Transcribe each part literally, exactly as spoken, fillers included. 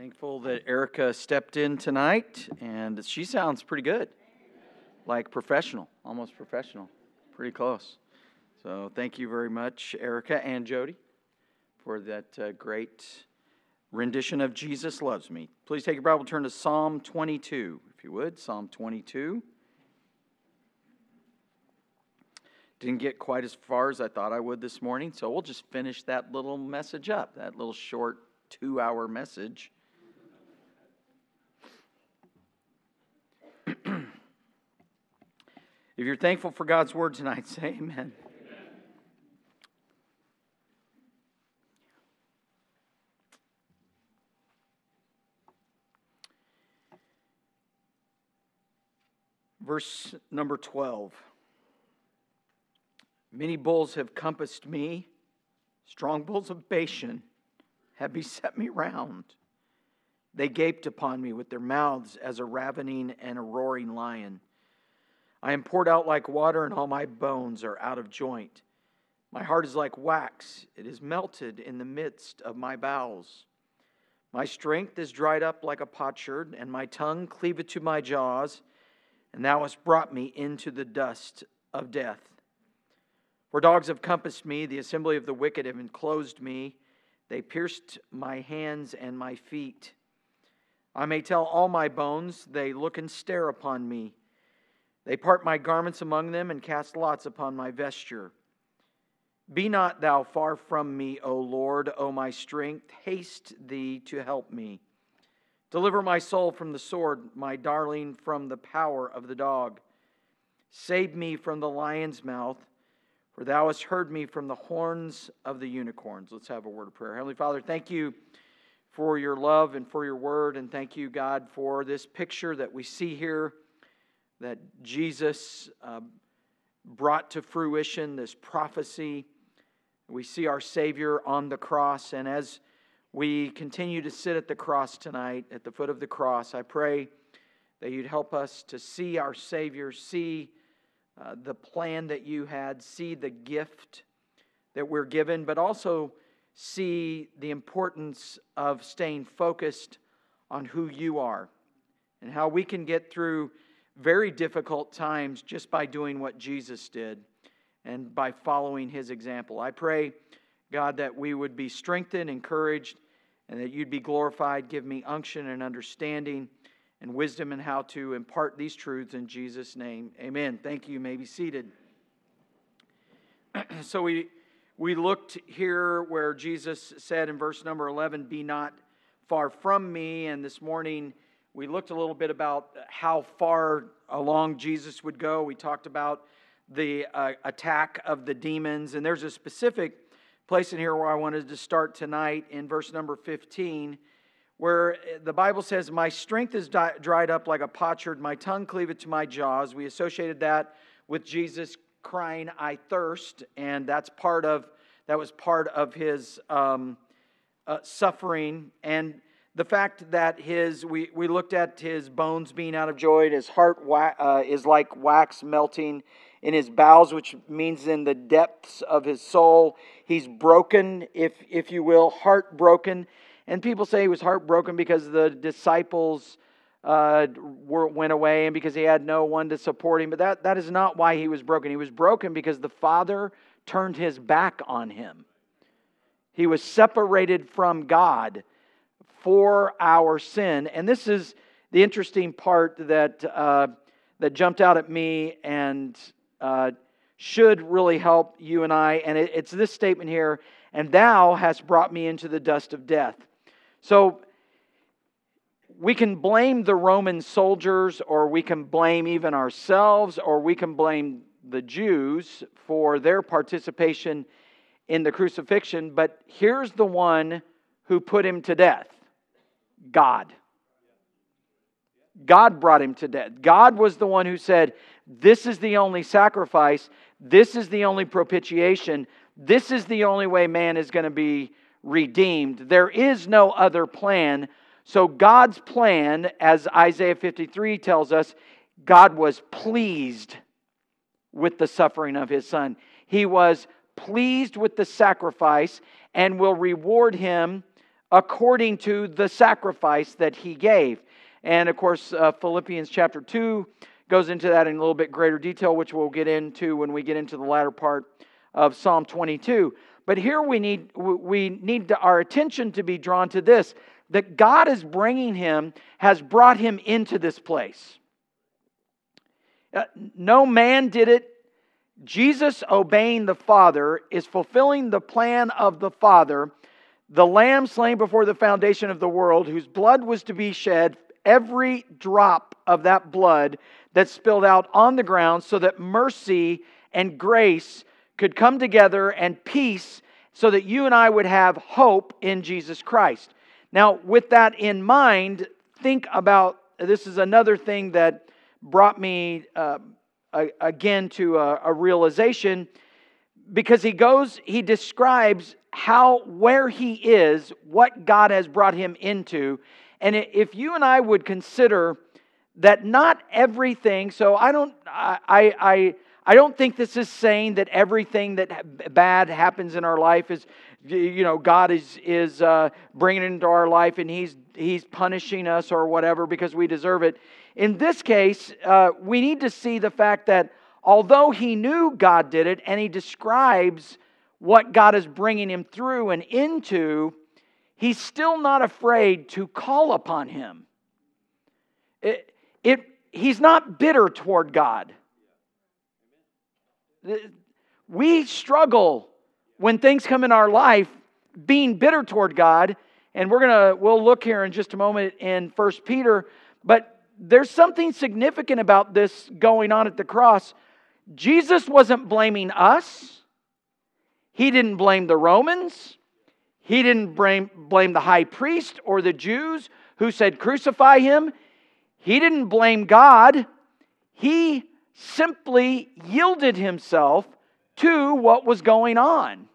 Thankful that Erica stepped in tonight, and she sounds pretty good. Like professional, almost professional. Pretty close. So thank you very much, Erica and Jody, for that uh, great rendition of Jesus Loves Me. Please take your Bible and turn to Psalm twenty-two, if you would. Psalm twenty-two. Didn't get quite as far as I thought I would this morning, so we'll just finish that little message up, that little short two-hour message. If you're thankful for God's Word tonight, say amen. Amen. Verse number twelve. Many bulls have compassed me, strong bulls of Bashan have beset me round. They gaped upon me with their mouths as a ravening and a roaring lion. I am poured out like water, and all my bones are out of joint. My heart is like wax. It is melted in the midst of my bowels. My strength is dried up like a potsherd, and my tongue cleaveth to my jaws, and thou hast brought me into the dust of death. For dogs have compassed me, the assembly of the wicked have enclosed me. They pierced my hands and my feet. I may tell all my bones, they look and stare upon me. They part my garments among them and cast lots upon my vesture. Be not thou far from me, O Lord, O my strength. Haste thee to help me. Deliver my soul from the sword, my darling from the power of the dog. Save me from the lion's mouth, for thou hast heard me from the horns of the unicorns. Let's have a word of prayer. Heavenly Father, thank you for your love and for your word, and thank you, God, for this picture that we see here that Jesus uh, brought to fruition, this prophecy. We see our Savior on the cross, and as we continue to sit at the cross tonight, at the foot of the cross, I pray that you'd help us to see our Savior, see uh, the plan that you had, see the gift that we're given, but also see the importance of staying focused on who you are and how we can get through very difficult times just by doing what Jesus did and by following His example. I pray, God, that we would be strengthened, encouraged, and that you'd be glorified. Give me unction and understanding and wisdom in how to impart these truths in Jesus' name. Amen. Thank you. You may be seated. So we we looked here where Jesus said in verse number eleven, "Be not far from me," and this morning we looked a little bit about how far along Jesus would go. We talked about the uh, attack of the demons. And there's a specific place in here where I wanted to start tonight in verse number fifteen, where the Bible says, "My strength is di- dried up like a potsherd, my tongue cleaveth to my jaws." We associated that with Jesus crying, "I thirst," and that's part of that was part of his um, uh, suffering. And the fact that his, we, we looked at his bones being out of joint, his heart wa- uh, is like wax melting in his bowels, which means in the depths of his soul. He's broken, if if you will, heartbroken. And people say he was heartbroken because the disciples uh, were, went away and because he had no one to support him. But that, that is not why he was broken. He was broken because the Father turned his back on him. He was separated from God for our sin. And this is the interesting part that uh, that jumped out at me and uh, should really help you and I. And it, it's this statement here, "And thou hast brought me into the dust of death." So we can blame the Roman soldiers, or we can blame even ourselves, or we can blame the Jews for their participation in the crucifixion. But here's the one who put him to death. God. God brought him to death. God was the one who said, "This is the only sacrifice. This is the only propitiation. This is the only way man is going to be redeemed. There is no other plan." So God's plan, as Isaiah fifty-three tells us, God was pleased with the suffering of His Son. He was pleased with the sacrifice and will reward him according to the sacrifice that He gave. And of course, uh, Philippians chapter two goes into that in a little bit greater detail, which we'll get into when we get into the latter part of Psalm twenty-two. But here we need we need to, our attention to be drawn to this, that God is bringing him, has brought him into this place. Uh, no man did it. Jesus, obeying the Father, is fulfilling the plan of the Father, the Lamb slain before the foundation of the world, whose blood was to be shed, every drop of that blood that spilled out on the ground, so that mercy and grace could come together and peace, so that you and I would have hope in Jesus Christ. Now, with that in mind, think about, this is another thing that brought me uh, again to a, a realization, because he goes, he describes how, where he is, what God has brought him into. And if you and I would consider that not everything, so I don't, I, I, I don't think this is saying that everything that bad happens in our life is, you know, God is is uh, bringing it into our life and He's He's punishing us or whatever because we deserve it. In this case, uh, we need to see the fact that although he knew God did it, and he describes what God is bringing him through and into, he's still not afraid to call upon Him. It, it, he's not bitter toward God. We struggle when things come in our life being bitter toward God, and we're gonna we'll look here in just a moment in First Peter, but there's something significant about this going on at the cross. Jesus wasn't blaming us. He didn't blame the Romans. He didn't blame, blame the high priest or the Jews who said crucify Him. He didn't blame God. He simply yielded Himself to what was going on.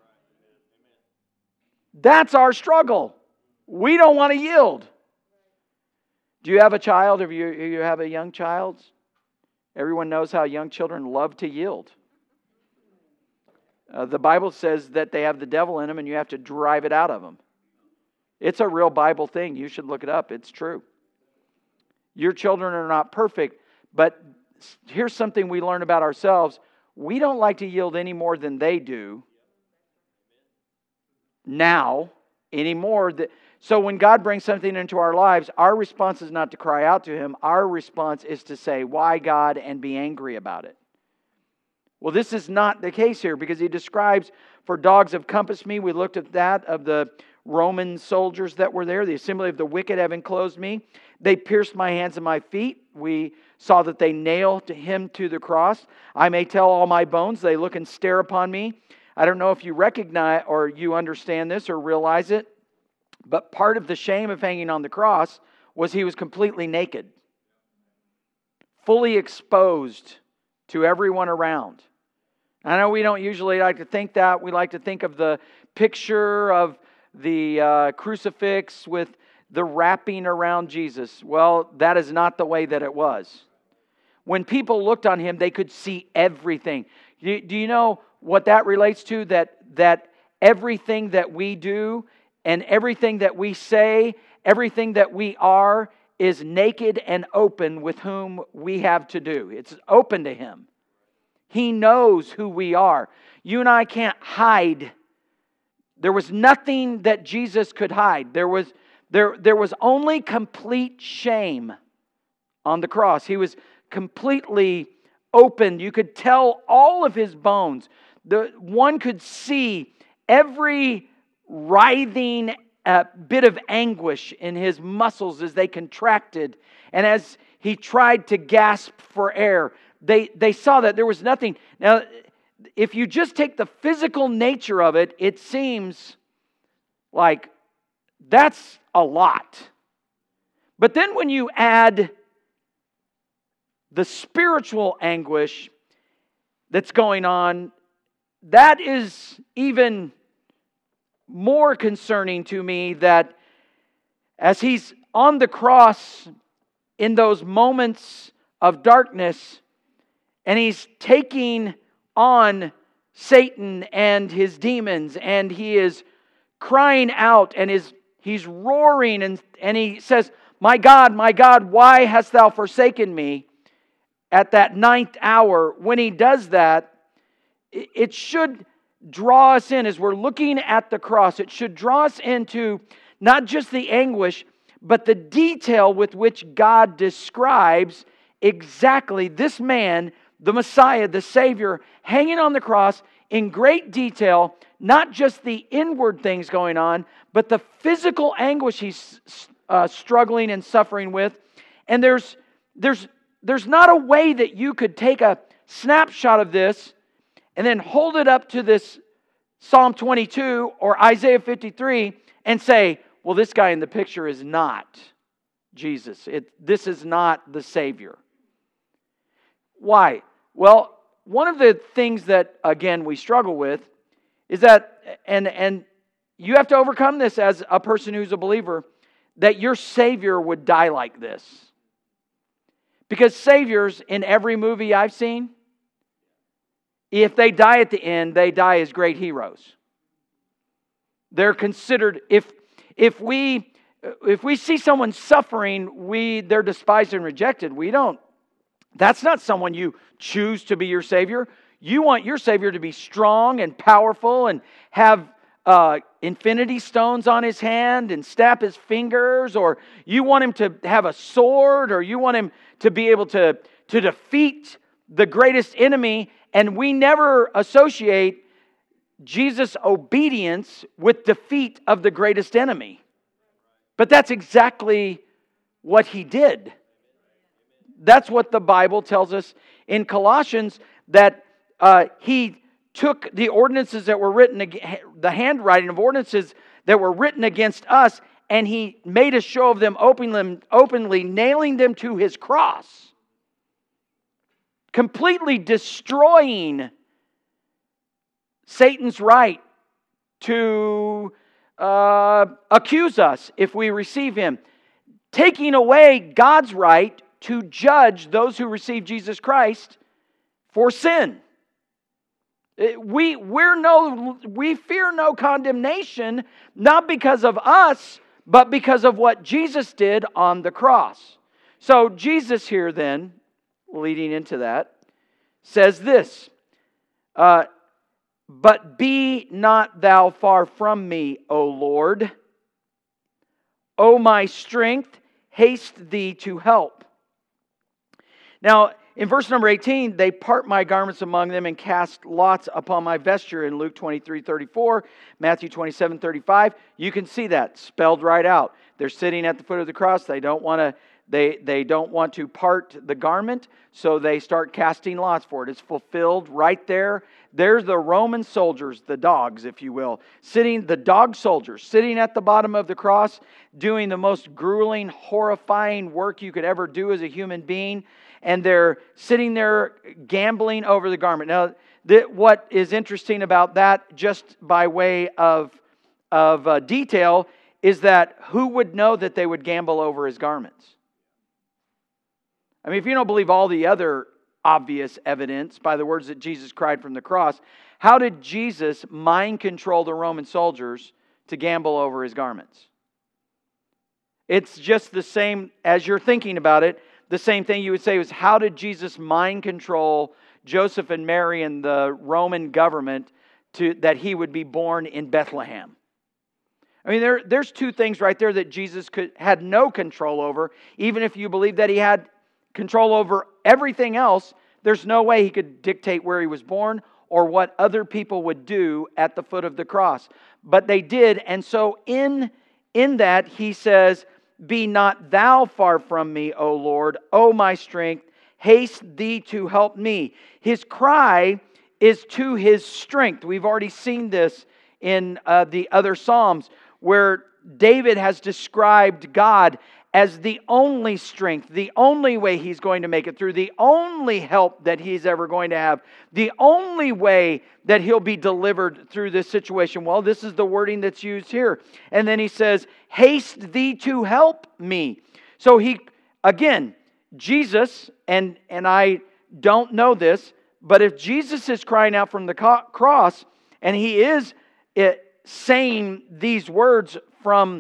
That's our struggle. We don't want to yield. Do you have a child? Or you, you have a young child? Everyone knows how young children love to yield. Uh, the Bible says that they have the devil in them and you have to drive it out of them. It's a real Bible thing. You should look it up. It's true. Your children are not perfect, but here's something we learn about ourselves. We don't like to yield any more than they do now anymore. So when God brings something into our lives, our response is not to cry out to Him. Our response is to say, why God, and be angry about it. Well, this is not the case here, because He describes, for dogs have compassed me. We looked at that, of the Roman soldiers that were there. The assembly of the wicked have enclosed me. They pierced my hands and my feet. We saw that they nailed Him to the cross. I may tell all my bones, they look and stare upon me. I don't know if you recognize or you understand this or realize it, but part of the shame of hanging on the cross was He was completely naked, fully exposed to everyone around. I know we don't usually like to think that. We like to think of the picture of the uh, crucifix with the wrapping around Jesus. Well, that is not the way that it was. When people looked on Him, they could see everything. Do, do you know what that relates to? That, that everything that we do and everything that we say, everything that we are, is naked and open with whom we have to do. It's open to Him. He knows who we are. You and I can't hide. There was nothing that Jesus could hide. There was, there, there was only complete shame on the cross. He was completely open. You could tell all of His bones. The one could see every writhing uh, bit of anguish in His muscles as they contracted, and as He tried to gasp for air. They, they saw that there was nothing. Now, if you just take the physical nature of it, it seems like that's a lot. But then when you add the spiritual anguish that's going on, that is even more concerning to me, that as He's on the cross in those moments of darkness, and He's taking on Satan and his demons, and He is crying out, and his, He's roaring and, and he says, "My God, my God, why hast thou forsaken me?" At that ninth hour, when he does that, it should draw us in, as we're looking at the cross, it should draw us into not just the anguish, but the detail with which God describes exactly this man, the Messiah, the Savior, hanging on the cross in great detail, not just the inward things going on, but the physical anguish he's uh, struggling and suffering with. And there's, there's, there's not a way that you could take a snapshot of this and then hold it up to this Psalm twenty-two or Isaiah fifty-three and say, well, this guy in the picture is not Jesus. It, this is not the Savior. Why? Well, one of the things that, again, we struggle with is that, and, and you have to overcome this as a person who's a believer, that your Savior would die like this. Because Saviors in every movie I've seen, if they die at the end, they die as great heroes. They're considered, if if we if we see someone suffering, we they're despised and rejected. We don't. That's not someone you choose to be your Savior. You want your Savior to be strong and powerful and have uh, infinity stones on his hand and snap his fingers, or you want him to have a sword, or you want him to be able to, to defeat the greatest enemy. And we never associate Jesus' obedience with defeat of the greatest enemy. But that's exactly what he did. That's what the Bible tells us in Colossians, that uh, he took the ordinances that were written, the handwriting of ordinances that were written against us, and he made a show of them openly, openly nailing them to his cross, completely destroying Satan's right to uh, accuse us if we receive him, taking away God's right to judge those who receive Jesus Christ for sin. We, we're no, we fear no condemnation, not because of us, but because of what Jesus did on the cross. So Jesus here then, leading into that, says this, uh, "But be not thou far from me, O Lord. O my strength, haste thee to help." Now, in verse number eighteen, they part my garments among them and cast lots upon my vesture in Luke twenty-three thirty-four, Matthew twenty-seven thirty-five. You can see that spelled right out. They're sitting at the foot of the cross. They don't want to they, they don't want to part the garment, so they start casting lots for it. It's fulfilled right there. There's the Roman soldiers, the dogs, if you will, sitting, the dog soldiers, sitting at the bottom of the cross, doing the most grueling, horrifying work you could ever do as a human being. And they're sitting there gambling over the garment. Now, th- what is interesting about that, just by way of, of uh, detail, is that who would know that they would gamble over his garments? I mean, if you don't believe all the other obvious evidence by the words that Jesus cried from the cross, how did Jesus mind control the Roman soldiers to gamble over his garments? It's just the same, as you're thinking about it, the same thing you would say was, how did Jesus mind control Joseph and Mary and the Roman government to that he would be born in Bethlehem? I mean, there, there's two things right there that Jesus could had no control over. Even if you believe that he had control over everything else, there's no way he could dictate where he was born or what other people would do at the foot of the cross. But they did, and so in, in that he says, "Be not thou far from me, O Lord, O my strength, haste thee to help me." His cry is to his strength. We've already seen this in uh, the other Psalms, where David has described God as the only strength, the only way he's going to make it through, the only help that he's ever going to have, the only way that he'll be delivered through this situation. Well, this is the wording that's used here. And then he says, "Haste thee to help me." So he, again, Jesus, and, and I don't know this, but if Jesus is crying out from the cross, and he is it, saying these words from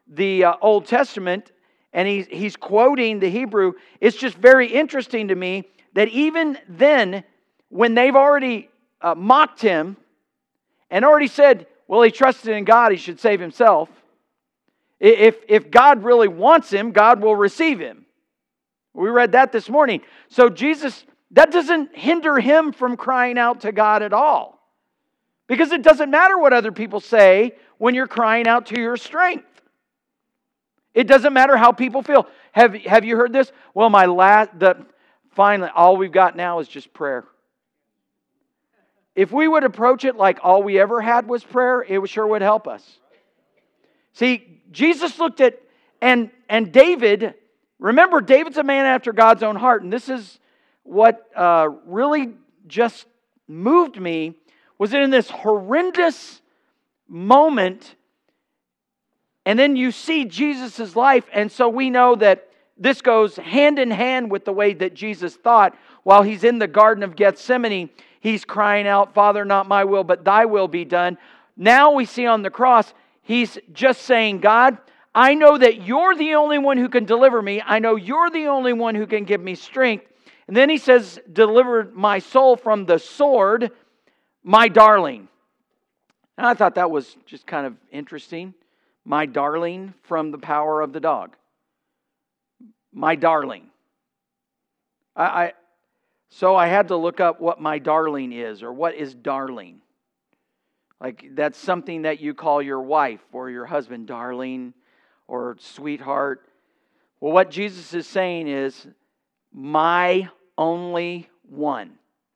the uh, Old Testament, and he's, he's quoting the Hebrew. It's just very interesting to me that even then, when they've already uh, mocked him and already said, well, he trusted in God, he should save himself. If, if God really wants him, God will receive him. We read that this morning. So Jesus, that doesn't hinder him from crying out to God at all. Because it doesn't matter what other people say when you're crying out to your strength. It doesn't matter how people feel. Have, have you heard this? Well, my last, the, finally, all we've got now is just prayer. If we would approach it like all we ever had was prayer, it sure would help us. See, Jesus looked at, and, and David, remember, David's a man after God's own heart, and this is what uh, really just moved me, was that in this horrendous moment, and then you see Jesus' life, and so we know that this goes hand in hand with the way that Jesus thought. While he's in the Garden of Gethsemane, he's crying out, Father, not my will, but thy will be done. Now we see on the cross, he's just saying, God, I know that you're the only one who can deliver me. I know you're the only one who can give me strength. And then he says, deliver my soul from the sword, my darling. And I thought that was just kind of interesting. My darling from the power of the dog. My darling. I, I so I had to look up what my darling is, or what is darling. Like, that's something that you call your wife or your husband, darling, or sweetheart. Well, what Jesus is saying is, my only one.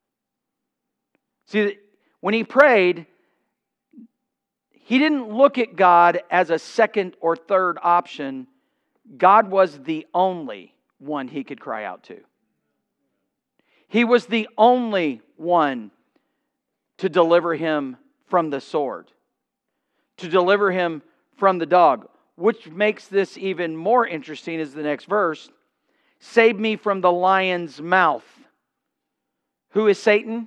See, when he prayed, he didn't look at God as a second or third option. God was the only one he could cry out to. He was the only one to deliver him from the sword, to deliver him from the dog. Which makes this even more interesting is the next verse. Save me from the lion's mouth. Who is Satan?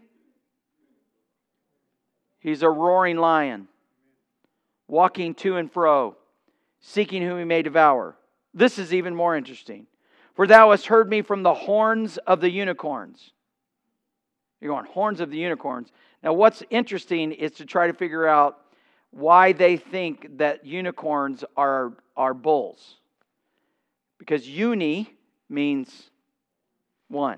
He's a roaring lion, walking to and fro, seeking whom he may devour. This is even more interesting. For thou hast heard me from the horns of the unicorns. You're going, horns of the unicorns. Now what's interesting is to try to figure out why they think that unicorns are, are bulls. Because uni means one.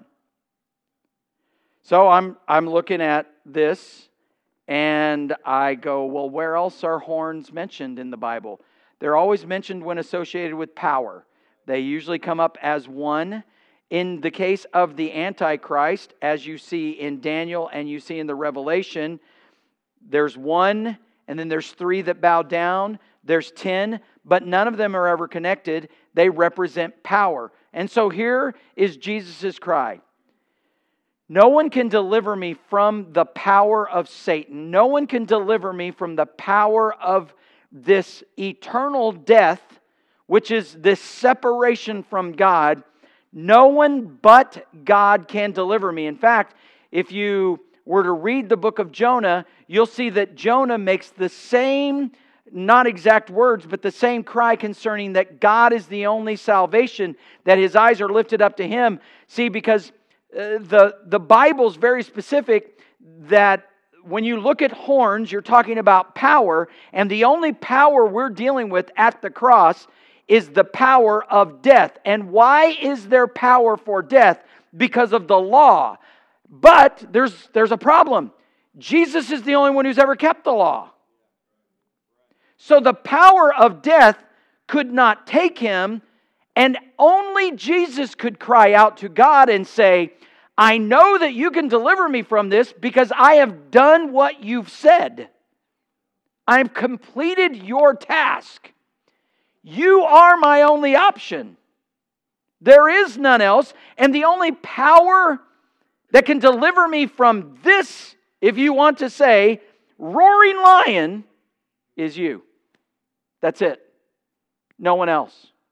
So I'm, I'm looking at this and I go, well, where else are horns mentioned in the Bible? They're always mentioned when associated with power. They usually come up as one. In the case of the Antichrist, as you see in Daniel and you see in the Revelation, there's one, and then there's three that bow down. There's ten, but none of them are ever connected. They represent power. And so here is Jesus' cry. No one can deliver me from the power of Satan. No one can deliver me from the power of this eternal death, which is this separation from God. No one but God can deliver me. In fact, if you were to read the book of Jonah, you'll see that Jonah makes the same, not exact words, but the same cry concerning that God is the only salvation, that his eyes are lifted up to him. See, because uh, the, the Bible's very specific that when you look at horns, you're talking about power, and the only power we're dealing with at the cross is the power of death. And why is there power for death? Because of the law. But there's, there's a problem. Jesus is the only one who's ever kept the law. So the power of death could not take him, and only Jesus could cry out to God and say, I know that you can deliver me from this because I have done what you've said. I've completed your task. You are my only option. There is none else. And the only power that can deliver me from this, if you want to say, roaring lion, is you. That's it. No one else.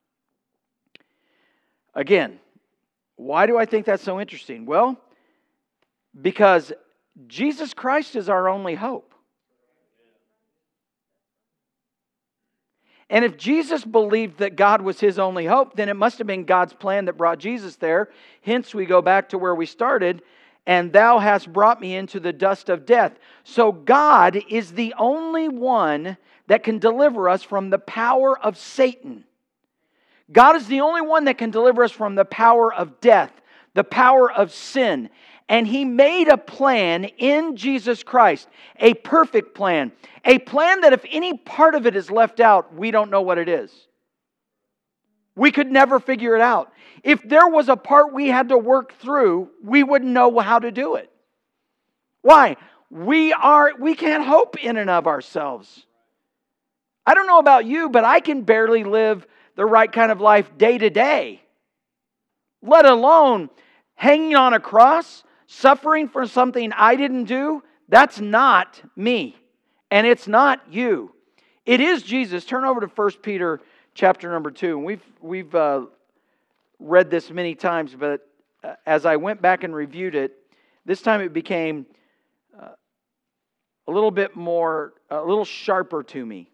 Again, why do I think that's so interesting? Well, because Jesus Christ is our only hope. And if Jesus believed that God was his only hope, then it must have been God's plan that brought Jesus there. Hence, we go back to where we started. And thou hast brought me into the dust of death. So God is the only one that can deliver us from the power of Satan. God is the only one that can deliver us from the power of death, the power of sin. And He made a plan in Jesus Christ, a perfect plan, a plan that if any part of it is left out, we don't know what it is. We could never figure it out. If there was a part we had to work through, we wouldn't know how to do it. Why? We are we can't hope in and of ourselves. I don't know about you, but I can barely live the right kind of life day to day. Let alone hanging on a cross, suffering for something I didn't do. That's not me. And it's not you. It is Jesus. Turn over to First Peter chapter number two. And we've we've uh, read this many times, but uh, as I went back and reviewed it, this time it became uh, a little bit more, a little sharper to me.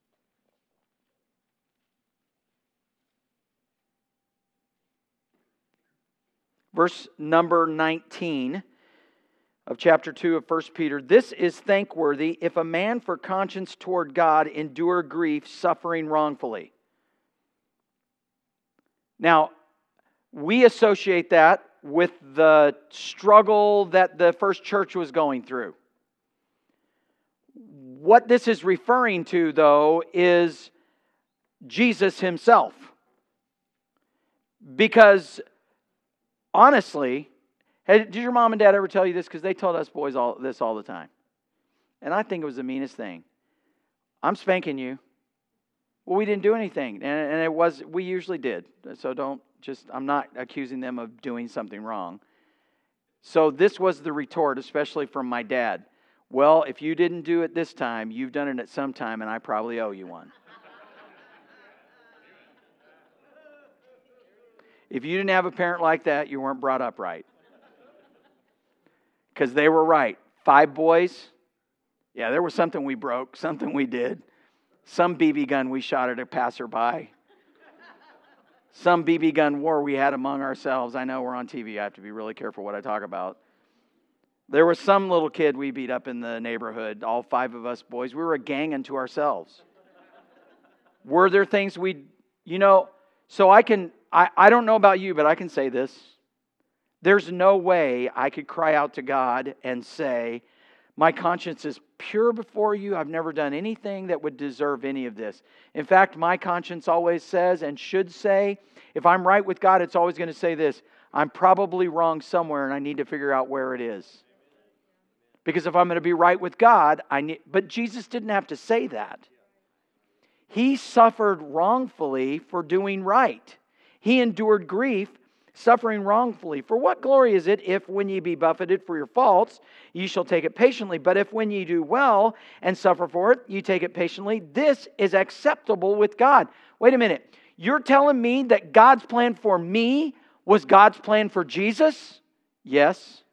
Verse number nineteen of chapter two of First Peter. This is thankworthy if a man for conscience toward God endure grief, suffering wrongfully. Now, we associate that with the struggle that the first church was going through. What this is referring to, though, is Jesus Himself. Because, honestly, did your mom and dad ever tell you this? Because they told us boys all this all the time. And I think it was the meanest thing. I'm spanking you. Well, we didn't do anything. And, and it was, we usually did. So don't just, I'm not accusing them of doing something wrong. So this was the retort, especially from my dad. Well, if you didn't do it this time, you've done it at some time, and I probably owe you one. If you didn't have a parent like that, you weren't brought up right. Because they were right. Five boys, yeah, there was something we broke, something we did. Some B B gun we shot at a passerby. Some B B gun war we had among ourselves. I know we're on T V. I have to be really careful what I talk about. There was some little kid we beat up in the neighborhood. All five of us boys. We were a gang unto ourselves. Were there things we, you know, so I can, I, I don't know about you, but I can say this. There's no way I could cry out to God and say, my conscience is pure before you. I've never done anything that would deserve any of this. In fact, my conscience always says and should say, if I'm right with God, it's always going to say this, I'm probably wrong somewhere and I need to figure out where it is. Because if I'm going to be right with God, I need, but Jesus didn't have to say that. He suffered wrongfully for doing right. He endured grief, suffering wrongfully. For what glory is it if when ye be buffeted for your faults, ye shall take it patiently? But if when ye do well and suffer for it, ye take it patiently, this is acceptable with God. Wait a minute. You're telling me that God's plan for me was God's plan for Jesus? Yes.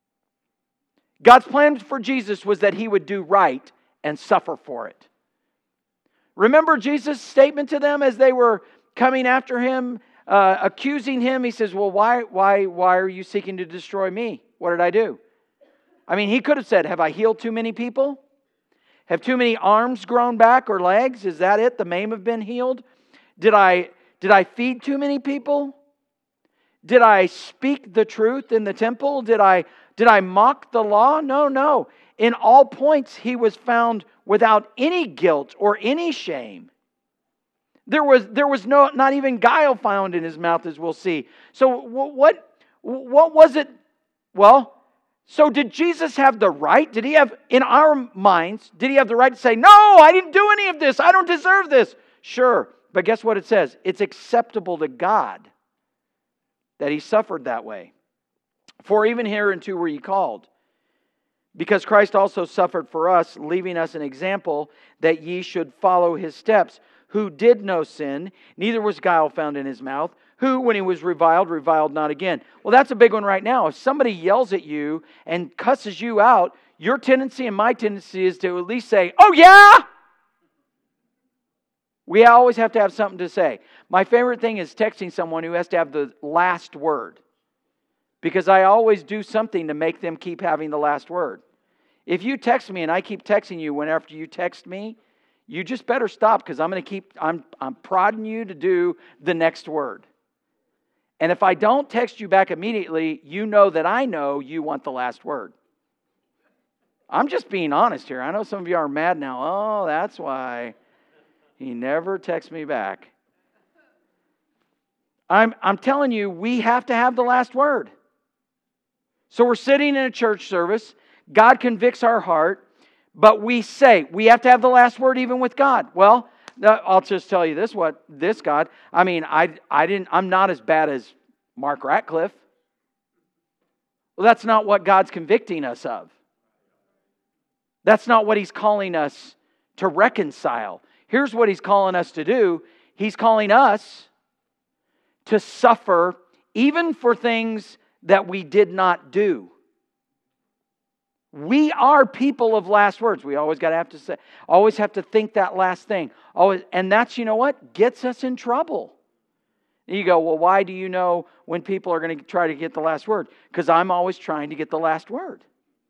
God's plan for Jesus was that He would do right and suffer for it. Remember Jesus' statement to them as they were coming after Him, Uh, accusing Him? He says, well, why, why, why are you seeking to destroy me? What did I do? I mean, He could have said, have I healed too many people? Have too many arms grown back or legs? Is that it? The maimed have been healed? Did I, did I feed too many people? Did I speak the truth in the temple? Did I, did I mock the law? No, no. In all points, He was found without any guilt or any shame. There was there was no not even guile found in His mouth, as we'll see. So what what was it? Well, so did Jesus have the right? Did He have, in our minds, did He have the right to say, no, I didn't do any of this. I don't deserve this. Sure, but guess what it says? It's acceptable to God that He suffered that way. For even hereunto were ye called, because Christ also suffered for us, leaving us an example that ye should follow His steps, who did no sin, neither was guile found in His mouth, who, when He was reviled, reviled not again. Well, that's a big one right now. If somebody yells at you and cusses you out, your tendency and my tendency is to at least say, oh yeah! We always have to have something to say. My favorite thing is texting someone who has to have the last word, because I always do something to make them keep having the last word. If you text me and I keep texting you whenever you text me, you just better stop, because I'm going to keep, I'm, I'm prodding you to do the next word. And if I don't text you back immediately, you know that I know you want the last word. I'm just being honest here. I know some of you are mad now. Oh, that's why he never texts me back. I'm, I'm telling you, we have to have the last word. So we're sitting in a church service. God convicts our heart. But we say, we have to have the last word even with God. Well, I'll just tell you this, what this God, I mean, I, I didn't, I'm not as bad as Mark Ratcliffe. Well, that's not what God's convicting us of. That's not what He's calling us to reconcile. Here's what He's calling us to do. He's calling us to suffer even for things that we did not do. We are people of last words. We always got to have to say, always have to think that last thing. Always, and that's, you know what, gets us in trouble. You go, well, why do you know when people are going to try to get the last word? Because I'm always trying to get the last word.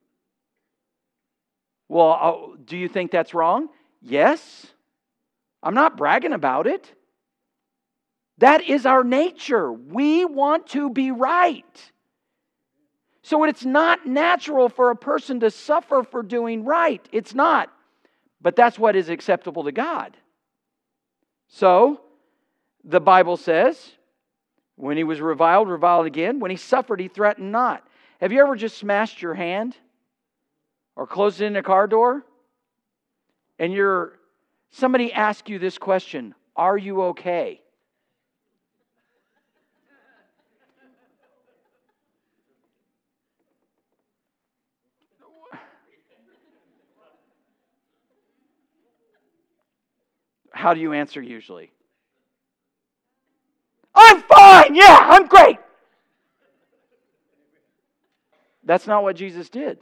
Well, oh, do you think that's wrong? Yes. I'm not bragging about it. That is our nature. We want to be right. So it's not natural for a person to suffer for doing right. It's not. But that's what is acceptable to God. So, the Bible says, when he was reviled, reviled again. When he suffered, he threatened not. Have you ever just smashed your hand? Or closed it in a car door? And you're, somebody asks you this question, are you okay? How do you answer usually? I'm fine! Yeah, I'm great! That's not what Jesus did.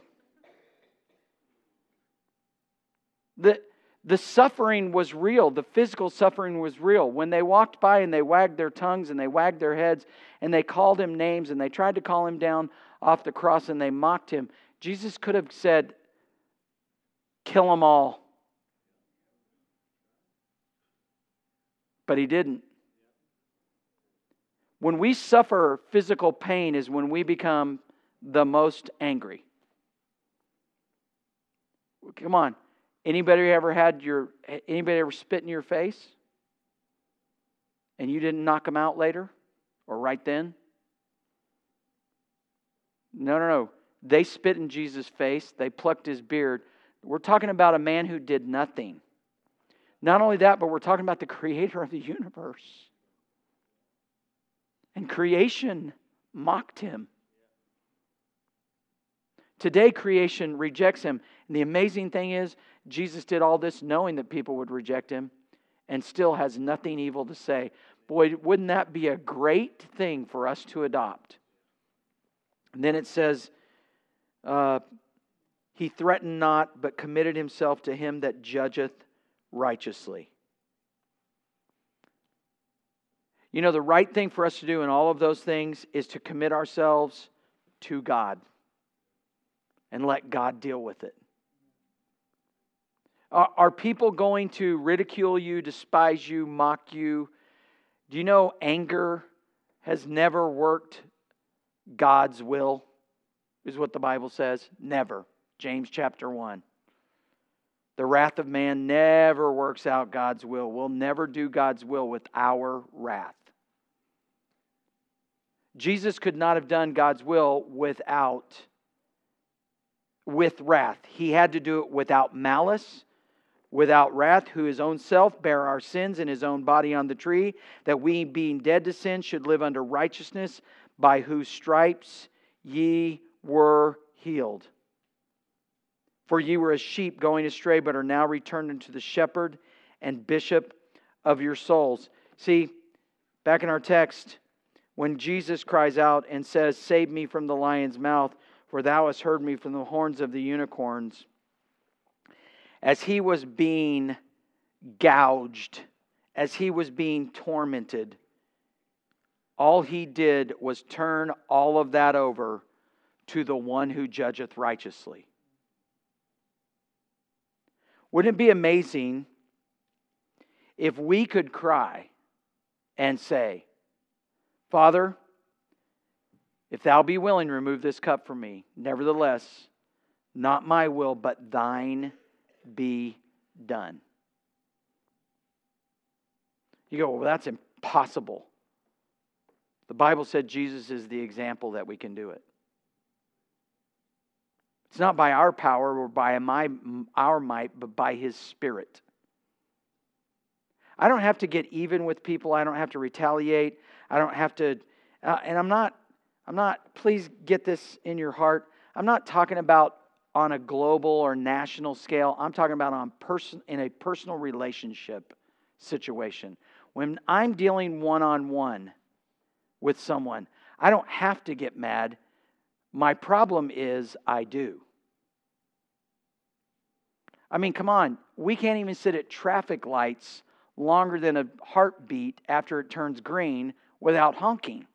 The, the suffering was real. The physical suffering was real. When they walked by and they wagged their tongues and they wagged their heads and they called him names and they tried to call him down off the cross and they mocked him, Jesus could have said, kill them all. But he didn't. When we suffer physical pain is when we become the most angry. Come on. Anybody ever had your, anybody ever spit in your face? And you didn't knock them out later? Or right then? No, no, no. They spit in Jesus' face. They plucked his beard. We're talking about a man who did nothing. Not only that, but we're talking about the creator of the universe. And creation mocked him. Today, creation rejects him. And the amazing thing is, Jesus did all this knowing that people would reject him and still has nothing evil to say. Boy, wouldn't that be a great thing for us to adopt? And then it says, uh, he threatened not, but committed himself to him that judgeth righteously. You know, the right thing for us to do in all of those things is to commit ourselves to God and let God deal with it. Are, are people going to ridicule you, despise you, mock you? Do you know anger has never worked God's will? Is what the Bible says. Never. James chapter one. The wrath of man never works out God's will. We'll never do God's will with our wrath. Jesus could not have done God's will without, with wrath. He had to do it without malice, without wrath, who his own self bare our sins in his own body on the tree, that we, being dead to sin, should live under righteousness, by whose stripes ye were healed. For ye were as sheep going astray, but are now returned unto the shepherd and bishop of your souls. See, back in our text, when Jesus cries out and says, save me from the lion's mouth, for thou hast heard me from the horns of the unicorns. As he was being gouged, as he was being tormented, all he did was turn all of that over to the one who judgeth righteously. Wouldn't it be amazing if we could cry and say, Father, if thou be willing, remove this cup from me. Nevertheless, not my will, but thine be done. You go, well, that's impossible. The Bible said Jesus is the example that we can do it. It's not by our power or by my, our might, but by His Spirit. I don't have to get even with people. I don't have to retaliate. I don't have to, uh, and I'm not, I'm not, please get this in your heart. I'm not talking about on a global or national scale. I'm talking about on person in a personal relationship situation. When I'm dealing one-on-one with someone, I don't have to get mad. My problem is I do. I mean, come on. We can't even sit at traffic lights longer than a heartbeat after it turns green without honking.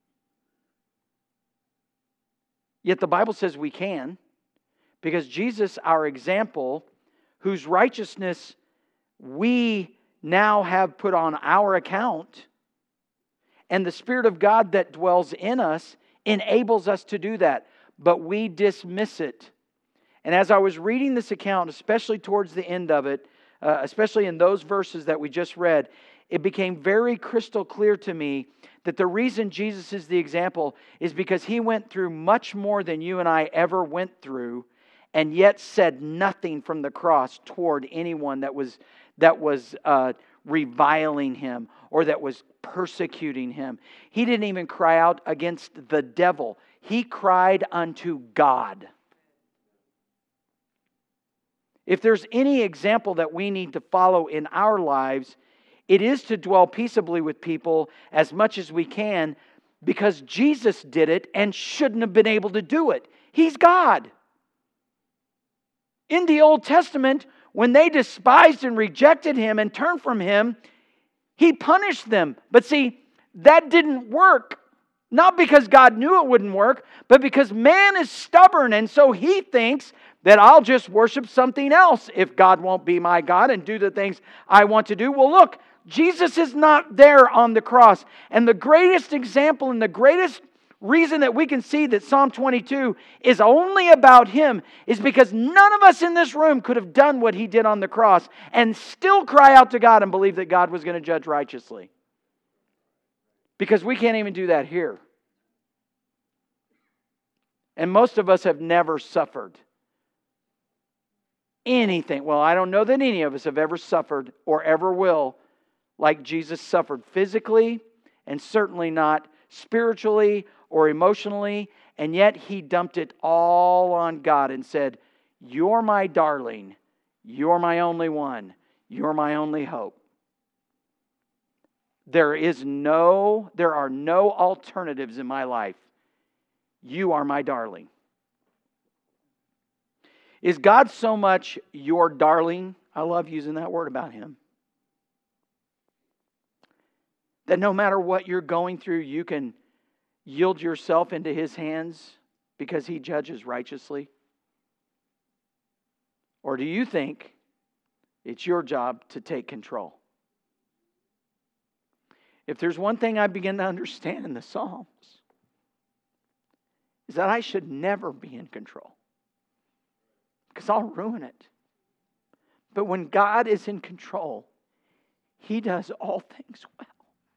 Yet the Bible says we can, because Jesus, our example, whose righteousness we now have put on our account, and the Spirit of God that dwells in us enables us to do that, but we dismiss it. And as I was reading this account, especially towards the end of it, uh, especially in those verses that we just read, it became very crystal clear to me that the reason Jesus is the example is because He went through much more than you and I ever went through, and yet said nothing from the cross toward anyone that was that was uh, reviling Him or that was persecuting Him. He didn't even cry out against the devil. He cried unto God. If there's any example that we need to follow in our lives, it is to dwell peaceably with people as much as we can, because Jesus did it and shouldn't have been able to do it. He's God. In the Old Testament, when they despised and rejected Him and turned from Him, He punished them. But see, that didn't work. Not because God knew it wouldn't work, but because man is stubborn, and so he thinks that I'll just worship something else if God won't be my God and do the things I want to do. Well, look, Jesus is not there on the cross. And the greatest example and the greatest reason that we can see that Psalm twenty-two is only about Him is because none of us in this room could have done what He did on the cross and still cry out to God and believe that God was going to judge righteously. Because we can't even do that here. And most of us have never suffered anything. Well, I don't know that any of us have ever suffered or ever will like Jesus suffered physically, and certainly not spiritually or emotionally. And yet He dumped it all on God and said, "You're my darling. You're my only one. You're my only hope. There is no, there are no alternatives in my life. You are my darling." Is God so much your darling? I love using that word about Him. That no matter what you're going through, you can yield yourself into His hands because He judges righteously? Or do you think it's your job to take control? If there's one thing I begin to understand in the Psalms, is that I should never be in control, because I'll ruin it. But when God is in control, He does all things well.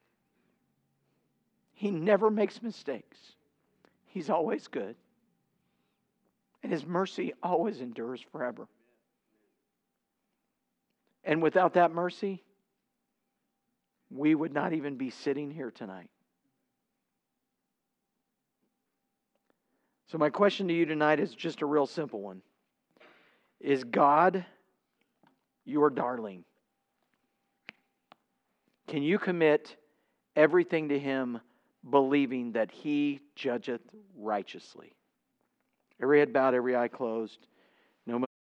He never makes mistakes. He's always good. And His mercy always endures forever. And without that mercy, we would not even be sitting here tonight. So my question to you tonight is just a real simple one. Is God your darling? Can you commit everything to Him, believing that He judgeth righteously? Every head bowed, every eye closed.